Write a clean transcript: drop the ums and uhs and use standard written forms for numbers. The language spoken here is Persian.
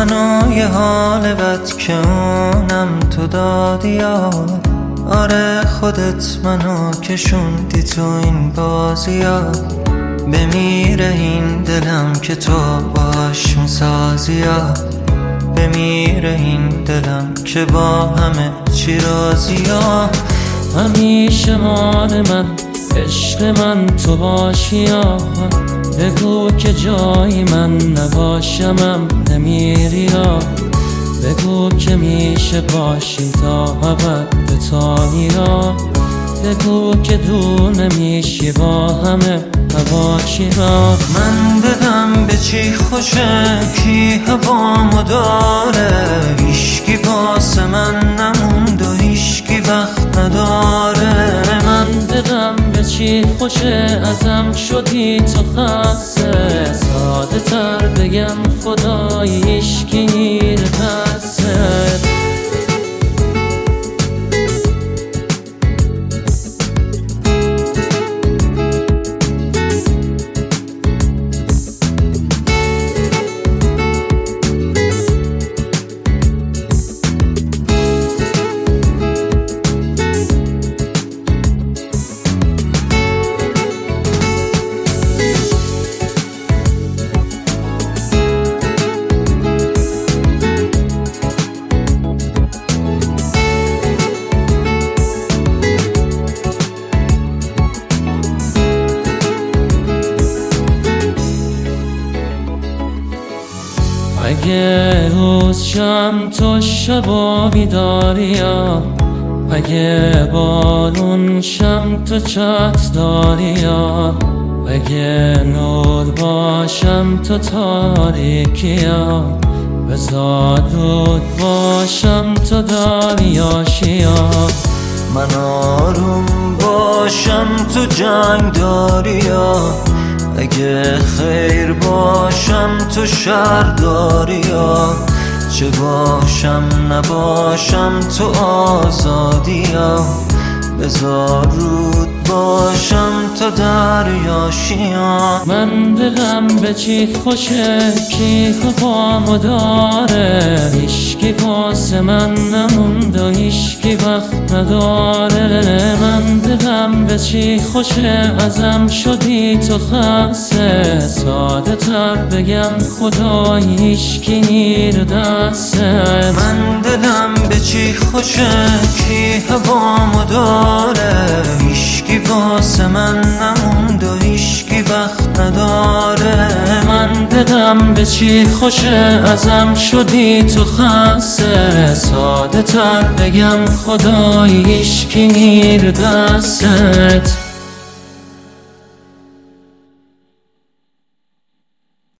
منو یه حال بد که اونم تو دادی یاد. آره خودت منو کشوندی تو این بازیات. بمیره این دلم که تو باش میسازی یاد. بمیره این دلم که با همه چی راضی ها. همیشه مال من عشق من تو باشی یا بگو که جای من نباشمم نمیری یا بگو که میشه باشیم تا ابد به تایی را بگو که دور نمیشی با همه هواشی را. من دلم به چی خوشه کی هوامو داره. هیشکی واسه من نموند و هیشکی وقت نداره. من دلم به چی خوشه ازم شدی تو خسته. ساده تر بگم خدای هیشکی نیره پسه. اگه روز شم تو شبا بیداری یا اگه بارون شم تو چت داری یا اگه نور باشم تو تاریکی یا بذار رود باشم تو دریاشی یا من آروم باشم تو جنگ داری یا اگه خیر باشم تو شر داری یا چه باشم نباشم تو آزادی یا بذار رود باشم تو دریاشی یا. من دلم به چی خوشه کی هوامو داره. هیشکی واسه من نموند و هیشکی وقت نداره. من دلم به چی خوشه ازم شدی تو خسته. ساده تر بگم خدای هیشکی نیر دسته. من دلم به چی خوشه کی هوامو داره. هیشکی واسه من نموند و هیشکی وقت نداره. من دلم به چی خوشه ازم شدی تو خسته. ساده تر بگم خدای هیشکی نیر دستت.